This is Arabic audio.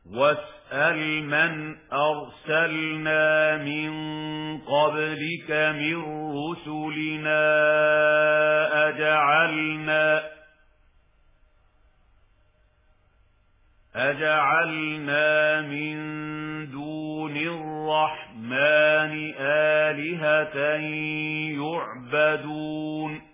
واسأل من أرسلنا من قبلك من رسلنا أجعلنا من دون الرحمن آلهة يعبدون